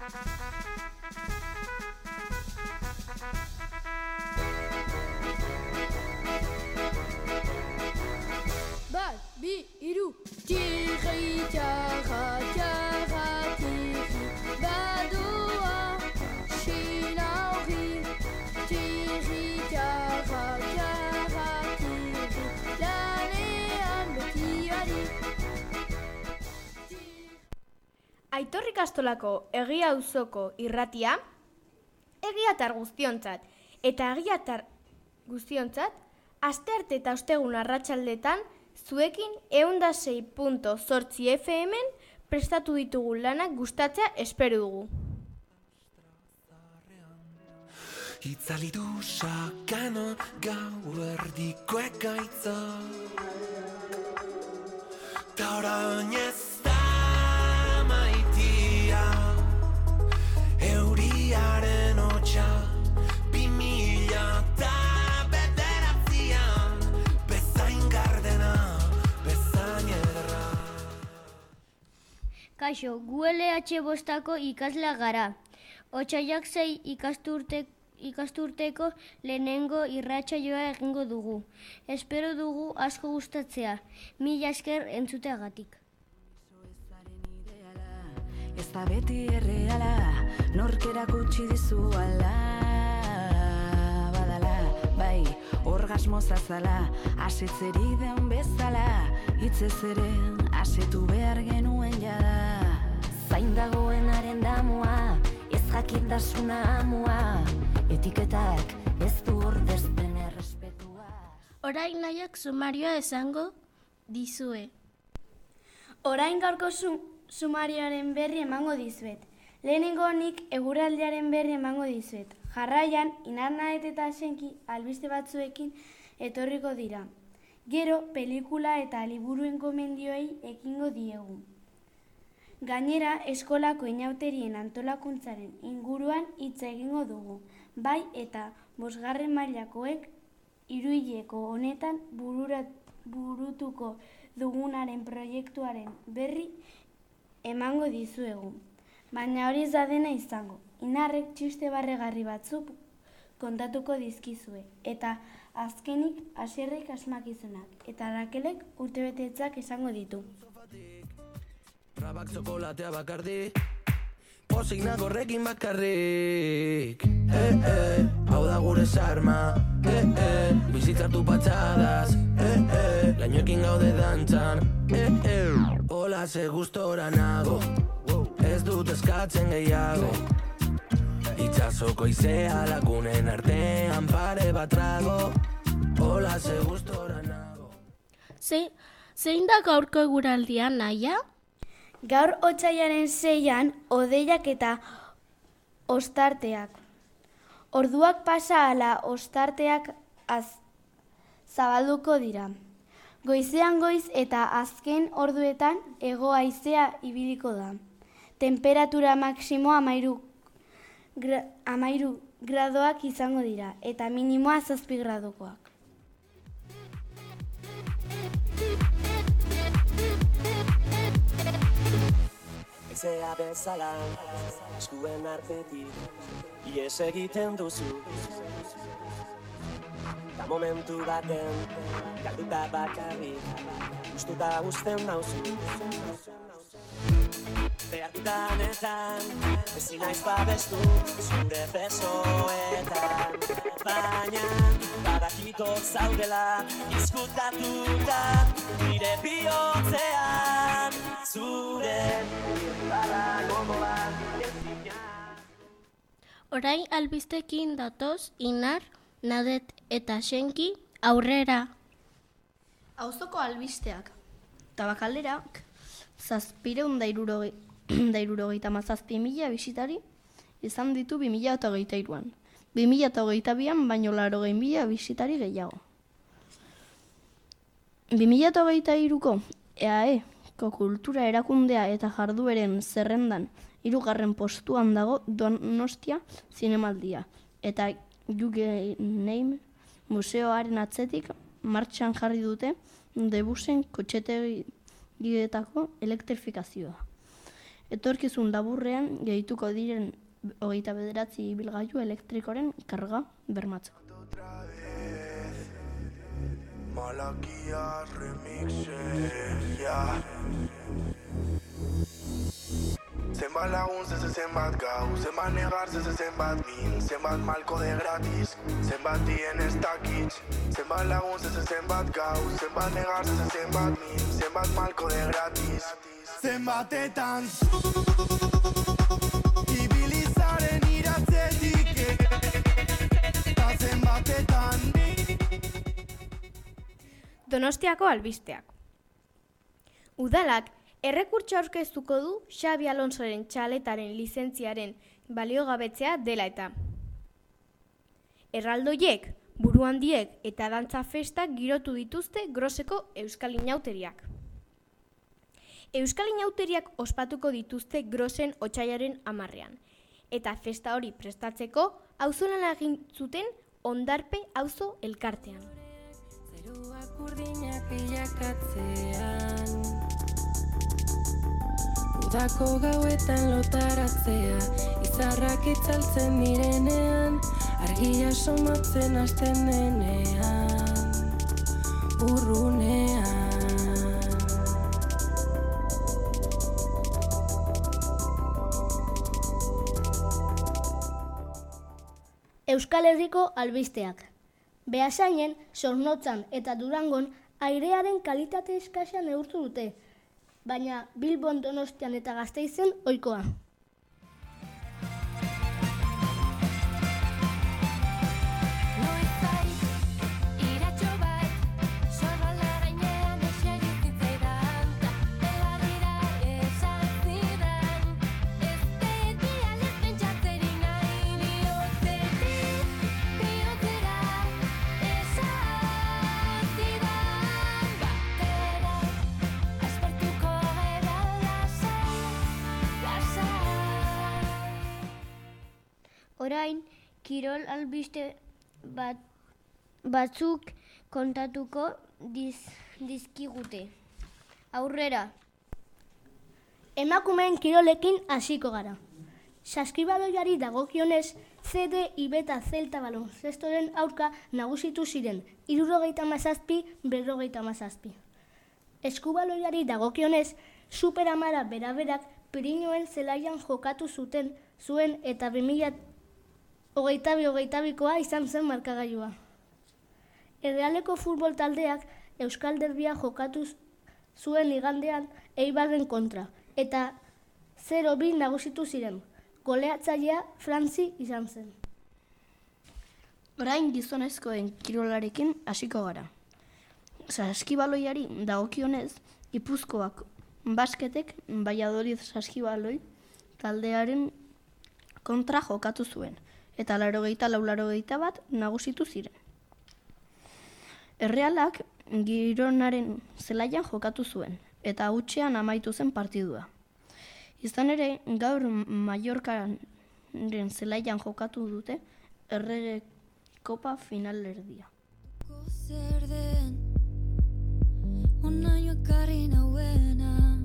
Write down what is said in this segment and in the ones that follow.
Bat, bi, hiru. Txirri, txarra, txarra, txirri, badoa, xinauri. Txirri, txarra, txarra, txirri, lanean betiari. Aitor Ikastolako Egia Auzoko irratia, egiatar guztiontzat eta egiatar guztiontzat, astearte eta ostegun arratsaldetan zuekin 106.8 FM-en prestatu ditugu lanak gustatzea espero dugu. Itzali du sakana gau erdiko ekaitza, ta orain ez da maitia, euriaren hotxa, 2009an, bezain gardena, bezain ederra. Kaixo, gu LH bostako ikasleak gara. Otsaiak 6 ikasturteko lehenengo irratsaioa egingo dugu. Espero dugu asko gustatzea. Mila esker entzuteagatik. Ez da beti erreala, nork erakutsi dizu ala. Badala, bai, orgasmo zazala, asetzeri den bezala, hitzez ere asetu behar genuen jada. Zain dagoenaren damua, ez jakindasuna amua, etiketak ez du ordezpen errespetua. Orain nahiak sumarioa esango dizue. Orain gaurko sumarioaren berri emango dizuet. Lehenengo nik eguraldiaren berri emango dizuet. Jarraian, Inarnaet eta Senki albiste batzuekin etorriko dira. Gero, pelikula eta liburuen gomendioei ekingo diegu. Gainera, eskolako inauterien antolakuntzaren inguruan hitz egingo dugu. Bai eta 5. mailakoek hiruhileko honetan burutuko dugunaren proiektuaren berri emango dizuegu. Baina hori ez da dena izango. Inarrek txiste barregarri batzuk kontatuko dizkizue. Eta azkenik Asierrek asmakizunak. Eta Rakelek urtebetetzak esango ditu. Trabak txokolatea bakardi, pozik nagorrekin bakarrik. Hau da gure sarma, bizitzartu patxadaz, lainoekin gaude dantzan, hola ze gustora nago, ez dut eskatzen gehiago. Itxasoko izea lagunen artean pare bat trago, hola ze gustora nago. Zein da gaurko eguraldia, Naia? Gaur otsailaren 6an hodeiak eta ostarteak. Orduak pasa ala ostarteak zabalduko dira. Goizean goiz eta azken orduetan hego haizea ibiliko da. Temperatura maksimoa 13 gradoak izango dira eta minimoa 7 gradokoak. Ezea bezala, eskuen artetik, ies egiten duzu. Da momentu baten, galduta bakarrik, gustuta uzten nauzu. Behartutanetan, ezin naiz babestu, zure besoetan. Baina, badakiko zaudela, izkutatuta, nire bihotzean, zure gogoan ezina. Orain albistekin datoz Inar, Nadet eta Senki aurrera. Auzoko albisteak. Tabakalderak 767.000 bisitari izan ditu 2023an. 2022an baino 80.000 bisitari gehiago. 2023ko EAEko kultura erakundea eta jardueren zerrendan 3. postuan dago Donostia zinemaldia eta Guggenheim museoaren atzetik martxan jarri dute Debussen kotxetegietako elektrifikazioa. Etorkizun laburrean gehituko diren 29 ibilgailu elektrikoren karga bermatzeko. Malakias remixes, ja. Zenbat lagun, zenbat gau, zenbat negar, zenbat min, zenbat malko de gratis, zenbat dien ez dakitz. Zenbat lagun, zenbat gau, zenbat negar, zenbat min, zenbat malko de gratis. Zenbatetan ibilizaren iratzetik, eta zenbatetan Donostiako albisteak. Udalak errekurtsoa aurkeztuko du Xabi Alonsoren txaletaren lizentziaren baliogabetzea dela eta. Erraldoiek, buru handiek eta dantza festak girotu dituzte Groseko Euskal Inauteriak. Euskal Inauteriak ospatuko dituzte Grosen otsailaren 10ean, eta festa hori prestatzeko auzolan egin zuten Ondarpe auzo elkartean. Zeruak urdinak bilakatzean, udako gauetan lotaratzea, izarrak itzaltzen direnean, argia somatzen hasten denean, urrunean. Euskal Herriko albisteak. Beasainen, Zornotzan eta Durangon airearen kalitate eskasa neurtu dute, baina Bilbon, Donostian eta Gasteizen ohikoa. Orain, kirol albiste batzuk kontatuko dizkigute. Aurrera! Emakumeen kirolekin hasiko gara. Saskibaloiari dagokionez, CD Ibeta Zelta balonzestoren aurka nagusitu ziren 77-57. Eskubaloiari dagokionez, Super Amara beraberak Pirinioen zelaian jokatu zuen eta 2022koa izan zen markagailua. Errealeko futbol taldeak Euskal Derbia jokatu zuen igandean Eibarren kontra, eta 0-2 nagusitu ziren. Goleatzailea Frantzi izan zen. Orain gizonezkoen kirolarekin hasiko gara. Saskibaloiari dagokionez, Gipuzkoak basketek Valladolid Saskibaloi taldearen kontra jokatu zuen, eta 84-81 nagusitu ziren. Errealak Gironaren zelaian jokatu zuen, eta hutsean amaitu zen partidua. Izan ere, gaur Mallorcaren zelaian jokatu dute Errege Kopa finalerdia. Zer den, onaino ekarri nauena,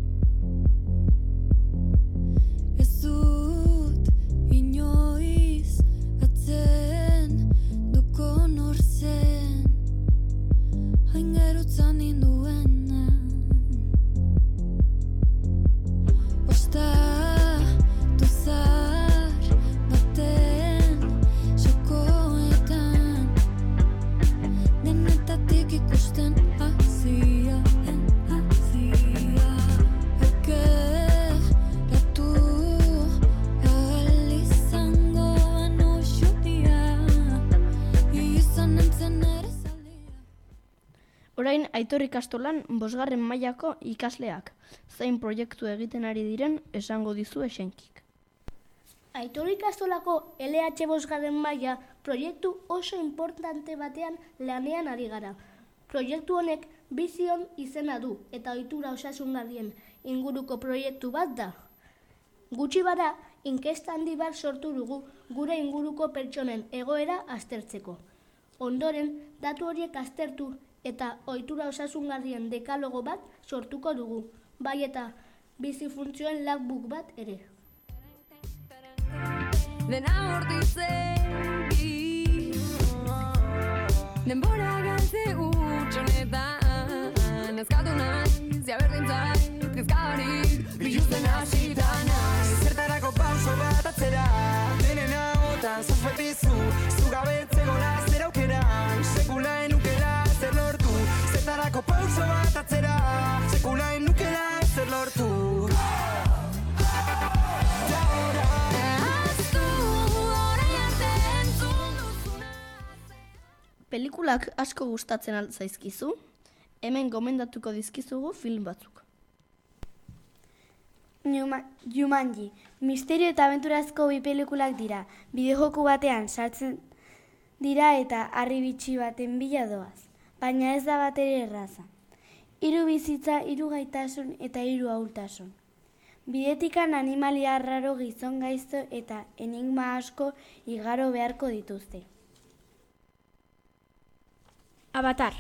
ez dut inoiz atzen duko nor zen, hain gerutzan ninduena. Ostatu zar baten sokoetan, denetatik ikusten hazia, ekeratu ahal izango banu xutia, izan entzen ere zaldia. Orain Aitor ikastolan 5. mailako ikasleak, zein proiektu egiten ari diren esango dizu Esenkik. Aitor ikastolako LH 5. maila proiektu oso importante batean lanean ari gara. Proiektu honek bizion izena du eta ohitura osasungarrien inguruko proiektu bat da. Gutxi bara, inkesta handi bat sortu dugu gure inguruko pertsonen egoera aztertzeko. Ondoren, datu horiek aztertu eta ohitura osasungarrien dekalogo bat sortuko dugu. Bai eta bizi funtzioen logbook bat ere. Dena bortitzegi denbora galtze utxonetan ezkatu naiz, jaberdintzait, kezkabarik biluzten hasita naiz. Zertarako pauso bat atzera, denen ahotan zuzbetizu, zugabetzegona zer aukeran, sekula enukela zer lortu. Zertarako pauso bat atzera, sekula enukela zer lortu. Pelikulak asko gustatzen al zaizkizu? Hemen gomendatuko dizkizugu film batzuk. Jumanji, misterio eta abenturazko bi pelikulak dira. Bideojoku batean sartzen dira eta harri bitxi baten bila doaz. Baina ez da batere erraza. 3 bizitza, 3 gaitasun eta 3 ahultasun. Bidetikan animalia arraro, gizon gaizto eta enigma asko igaro beharko dituzte. Avatar.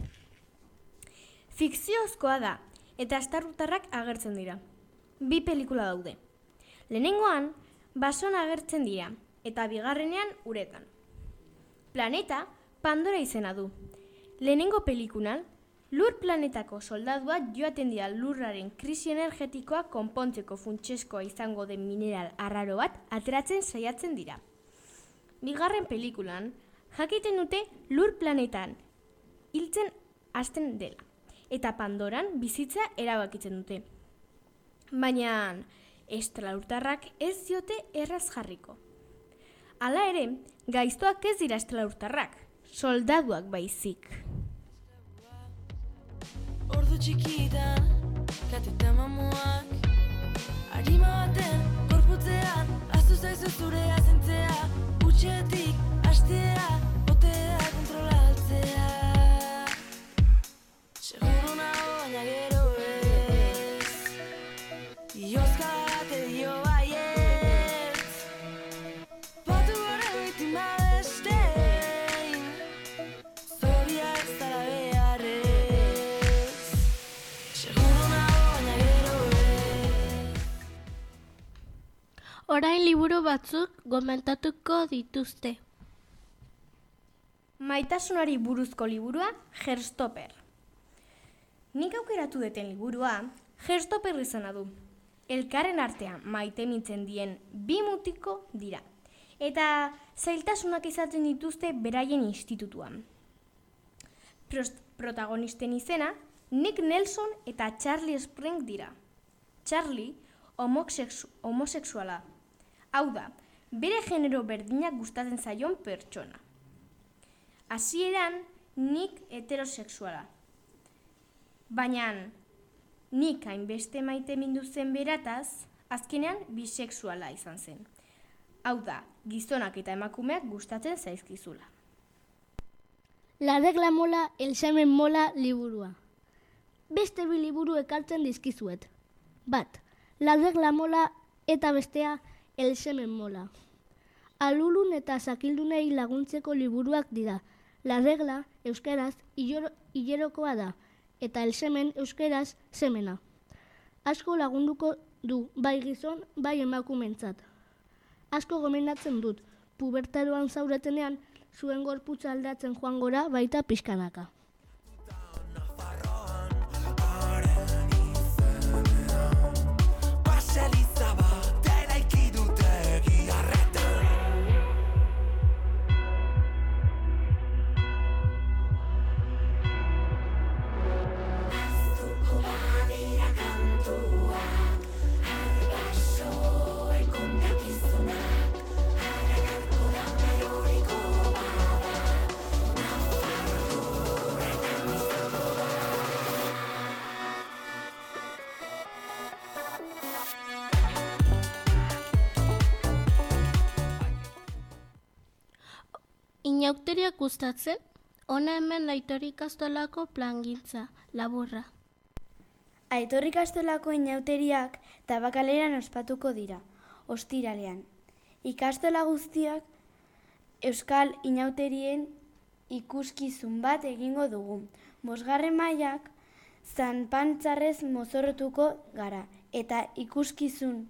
Fikziozkoa da eta astarrutarrak agertzen dira. 2 pelikula daude. Lehenengoan, basoan agertzen dira eta bigarrenean uretan. Planeta Pandora izena du. Lehenengo pelikulan, lur planetako soldaduak joaten dira lurraren krisi energetikoa konpontzeko funtsezkoa izango den mineral arraro bat ateratzen saiatzen dira. Bigarren pelikulan, jakiten dute lur planetan hiltzen hasten dela, eta Pandoran bizitza erabakitzen dute. Baina estralurtarrak ez diote erraz jarriko. Hala ere, gaiztoak ez dira estralurtarrak, soldaduak baizik. Ordu txikitan, kateta mamuak harima baten gorputzean aztu zaizu zure azentzea, utxetik hastea, botea kontrolatzea. Seguro nago baina gero ez, iozka bate dio baietz, batu gore biktima bestein, zoria ez dara beharrez. Seguro nago baina gero ez. Orain liburu batzuk gomentatuko dituzte. Maitasunari buruzko liburua, Herstopper. Nik aukeratu deten liburua, Herstopper izena du. Elkarren artean maite mintzen dien 2 mutiko dira. Eta zailtasunak izaten dituzte beraien institutuan. Protagonisten izena, Nick Nelson eta Charlie Spring dira. Charlie, homosexuala. Hau da, bere genero berdinak gustatzen zaion pertsona. Hasieran, Nick heterosexuala. Baina Nick hainbeste maite mindu zen berataz, azkenean bisexuala izan zen. Hau da, gizonak eta emakumeak gustatzen zaizkizula. La regla mola, el semen mola liburua. Beste 2 liburu ekartzen dizkizuet. Bat, la regla mola eta bestea el semen mola. Alulun eta sakildunei laguntzeko liburuak dira. La regla euskaraz hilerokoa da eta el semen euskaraz semena. Asko lagunduko du bai gizon bai emakumentzat. Asko gomendatzen dut, pubertaroan zauretenean zuen gorputza aldatzen joan gora baita pixkanaka. Inaukteriak gustatzen, hona hemen Aitor Ikastolako plangintza, laburra. Aitor Ikastolako inauteriak Tabakaleran ospatuko dira, ostiralean. Ikastola guztiak Euskal inauterien ikuskizun bat egingo dugu. 5. mailak zanpantzarrez mozorrotuko gara eta ikuskizun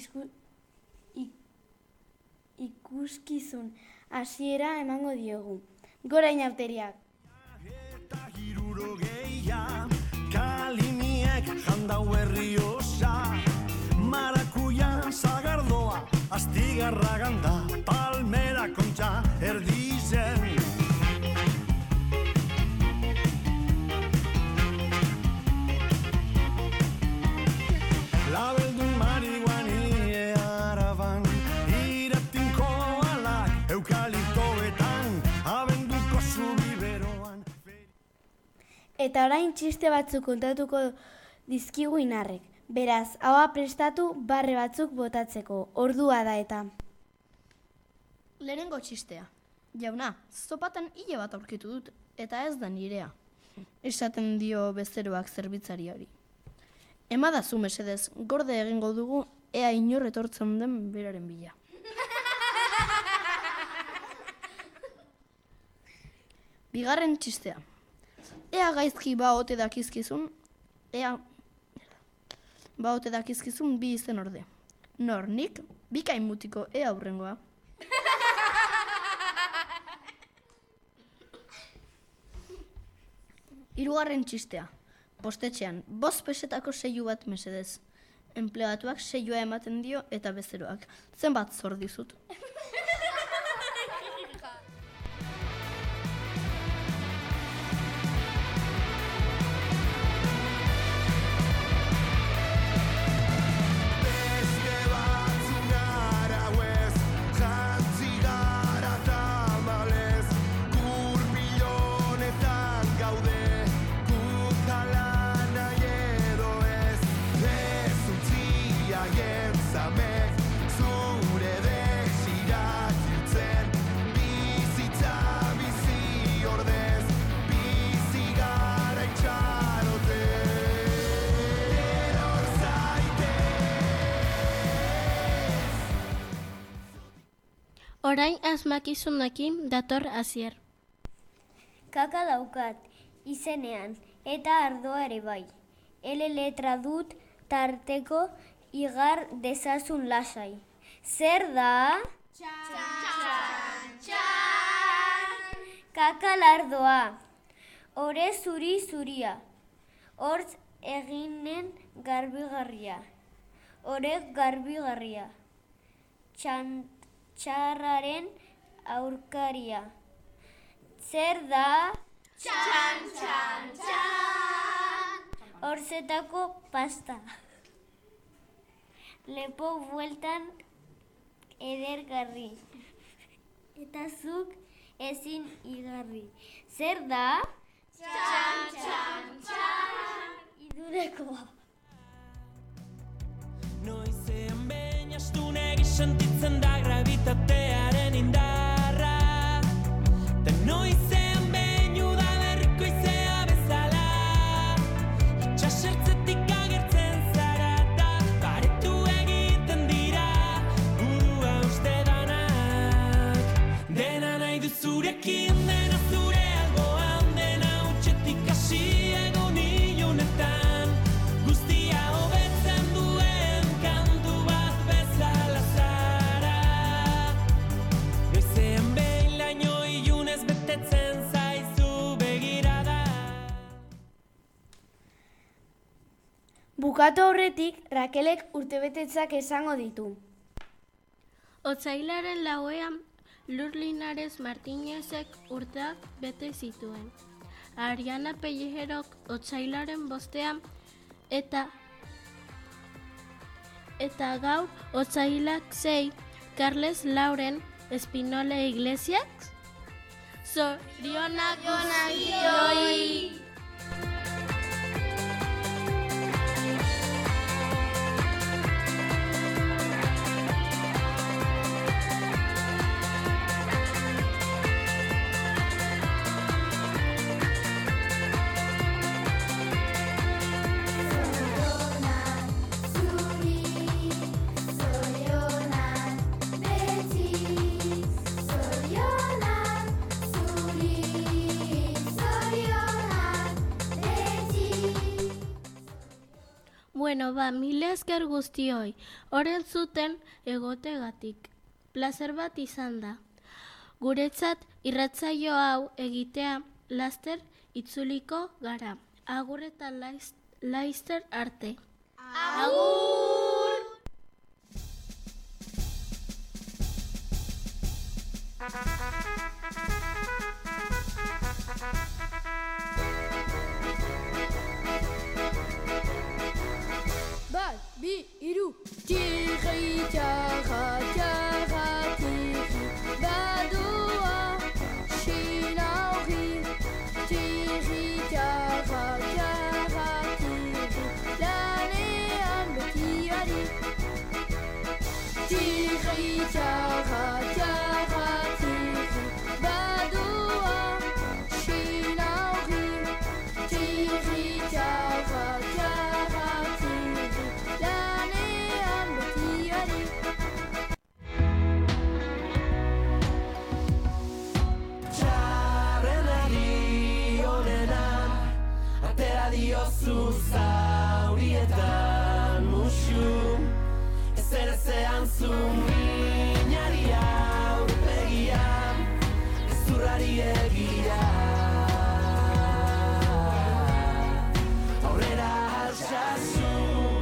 hasiera emango diogu. Gora inauteriak! Eta 60 kalimiek jandau herri osa, marakuia zagardoa, astigarra ganda, palmera kontxa erdizen. Labeldun marihuani araban, iratinko alak eukaliptoetan, abenduko zubiberoan. Eta orain txiste batzuk kontatuko dizkigu Inarrek. Beraz, haua prestatu barre batzuk botatzeko. Ordua da eta. Lehenengo txistea. Jauna, zopatan hile bat aurkitu dut, eta ez da nirea. Esaten dio bezeroak zerbitzari hori. Emadazu mesedez, gorde egingo dugu, ea inor etortzen den beraren bila. Bigarren txistea. Ea gaizki baote dakizkizun bi izen orde. Nor, nik, bikain mutiko ea aurrengoa. Hirugarren txistea. Postetxean, 5 pesetako seilu bat mesedez. Enplegatuak seilua ematen dio eta bezeroak. Zenbat zor dizut? Orain asmakizunekin dator Asier. Kaka daukat, izenean, eta ardoa ere bai. L letra dut tarteko igar dezazun lasai. Zer da? Kaka lardoa. Ore zuri-zuria. Hortz eginen garbigarria. Orek garbigarria. Txarraren aurkaria. Zer da? Hortzetako pasta. Lepo bueltan edergarri. Eta zuk ezin igarri. Zer da? Idurekoa. Noizean behin astunegi sentitzen da gravitatearen indarra. Ta noizean behin udaberriko izea bezala. Itxasertzetik agertzen zara eta baretu egiten dira burua uste danak. Dena nahi du zurekin, dena zure alboan, dena utxetik hasi egon ilunetan. Guztia hobetzen duen kantu bat bezala zara. Noizean behin laino ilunez betetzen zaizu begirada. Bukatu aurretik, Rakelek urtebetetzak esango ditu. Otsailaren 4ean, Lur Linares Martinezek urteak bete zituen. Ariana Pellejerok otsailaren 5ean eta gaur otsailak 6 Carles Lauren Espinola Iglesias. Zorionak guztioi! Zorionak, zuri, zorionak. Bueno, mila esker guztioi, oren zuten egotegatik. Plazer bat izan da. Guretzat irratsaio hau egitea laster itzuliko gara. Agur eta laster arte. Agur! Bat, bi, hiru. Tiri, tara, tara, tiri. Badoa, shinauri. Tiri, tara, tara, tiri. Lanean betiari. Tiri, tara, tara, tiri. Badoa, shinauri. Tiri, tara, tara, tiri. Lanean betiari. Txarrenari onena, atera diozu zaurietan musu. Ezer ezean zu minari aurpegian, ezurrari egia. Aurrera altsasu.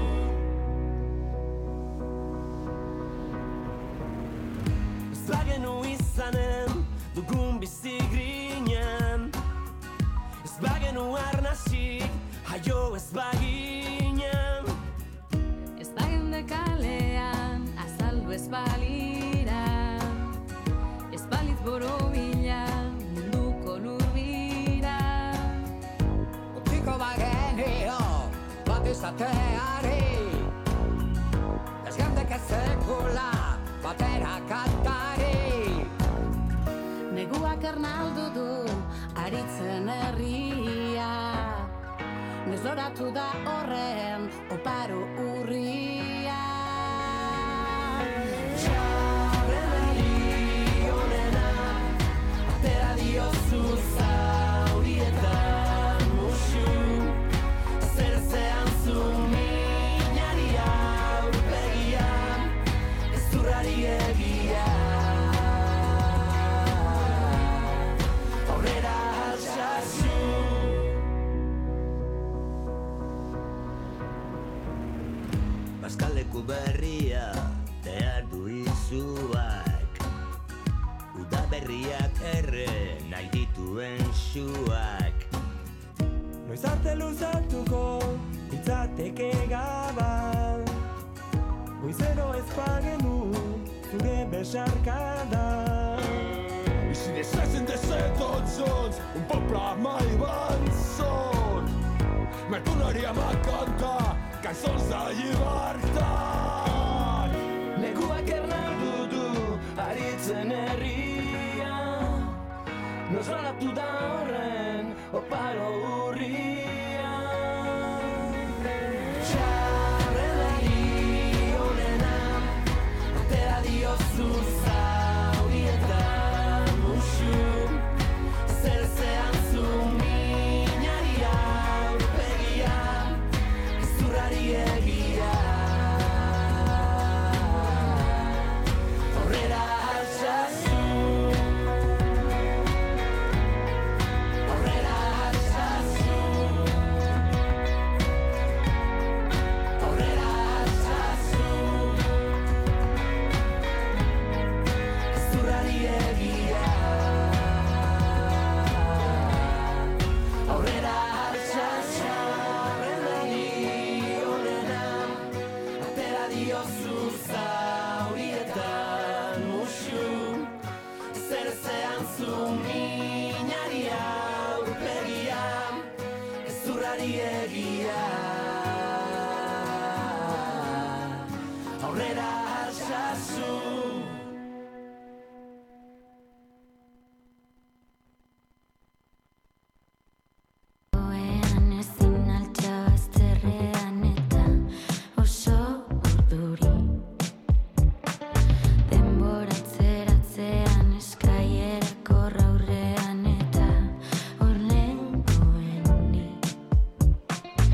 Ez bagenu izanen dugun bizi grinen, ez bagenu arnasik jaio ez baginen. Ez bagende kalean, azaldu ez balira, ez balit borobila, munduko lurbira. Utziko bagenio, bat izateari, ez gendek ez sekula, batera kantari. Neguak ernaldu du, aritzen herria, nezoratu da horren, oparo urria. Txarrenari onena, atera diozu zaurietan musu. Ezer ezean zu minari aurpegian, ezurrari egia. Aurrera altsasu. Bazkalleku berria behar du izuak, udaberriak erre nahi dituen suak. Noiz arte luzatuko, itzateke gaban, goizero ez bagenu, zure besarkada. Si desessen de ser tots sons un poble mai vençut, me tornaríem a cantar cançons de llibertat. Neguak ernaldu du, aritzen herria, nozralatu da horren, oparo urria. Txarrenari onena, atera diozu zaurietan musu. Ezer ezean zu minari aurpegian, ezurrari egia. Aurrera altsasu. Aurrera altsasu. Aurrera altsasu. Ezurrari egia. Aurrera altsasu. Txarrenari onena, atera diozu zaurietan musu. Ezer ezean zu minari aurpegian, ezurrari egia. Aurrera altsasu. Oean ezin altxa bazterrean eta oso urduri. Denbora atzeratzean eskailerako aurrean eta hor lehengoen ni.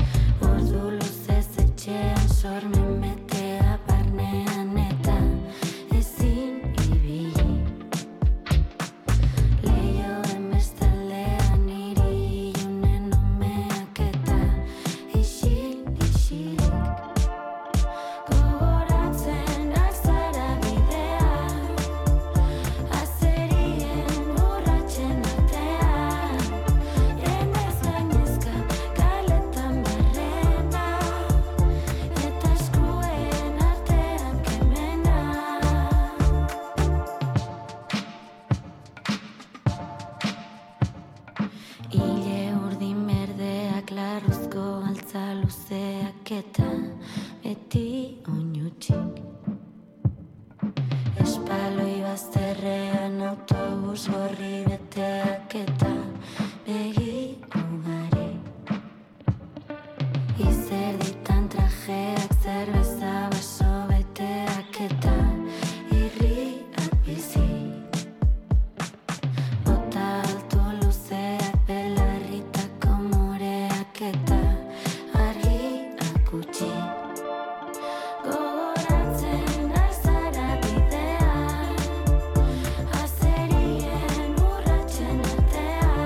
Ile urdin berdeak larruzko altza luzeak eta beti oinutsik. Espaloi bazterrean autobus gorri beteak eta begi ugari. Izerditan trajeak zerbeza baso beteak eta irriak bizi. Bota altu luzeak belarritako moreak eta argiak utzi. Gogoratzen aizara bidea, azerien urratsen artea.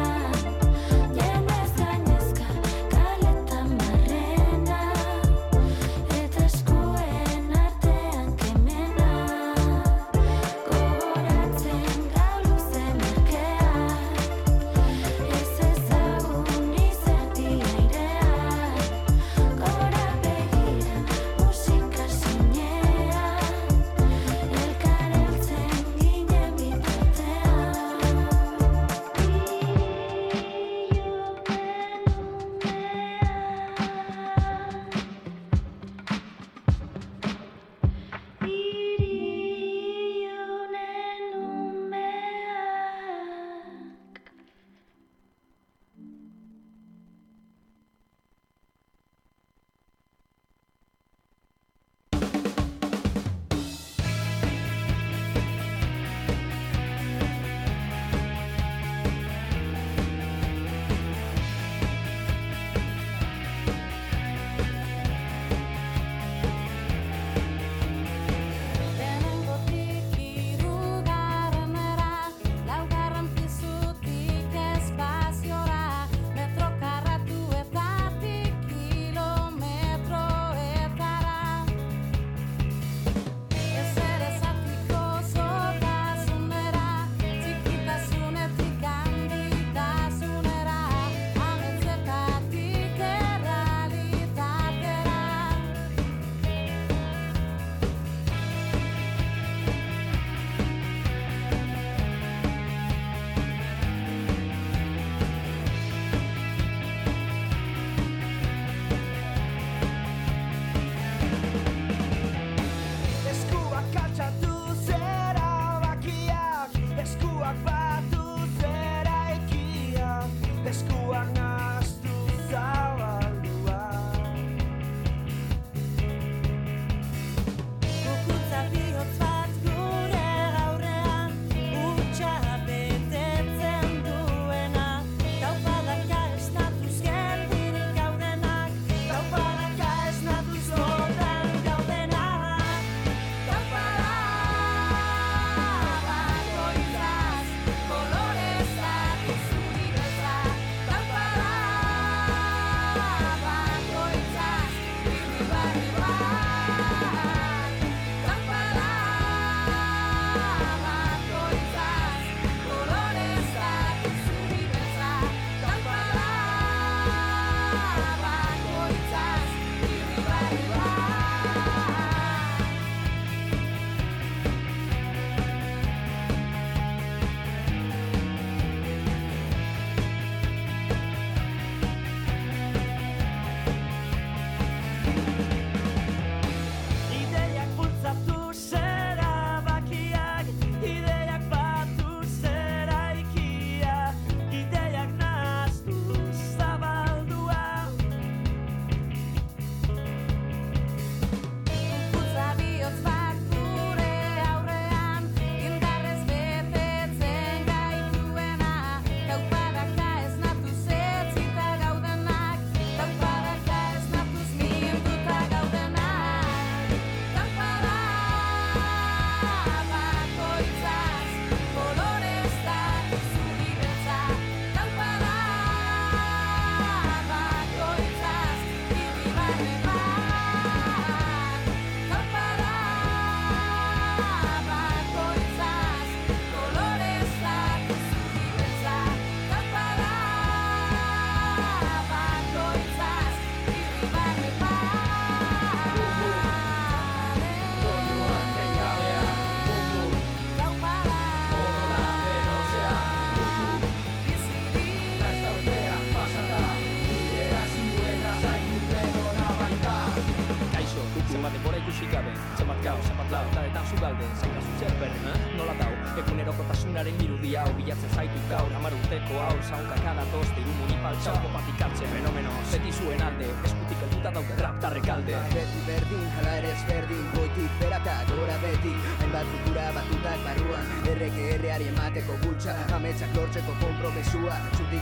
Egunerokotasunaren irudia hau bilatzen zaitut gaur 10 urteko haur zaunkaka datoz diru munipaltxau kopatik hartze fenomeno zeti zuen alde eskutik helduta daude raptarrek alde Beti berdin, hala ere ezberdin goitik beraka gora betik hainbat kultura batutak barruan erreke erreari emateko bultza ametsak lortzeko konpromesua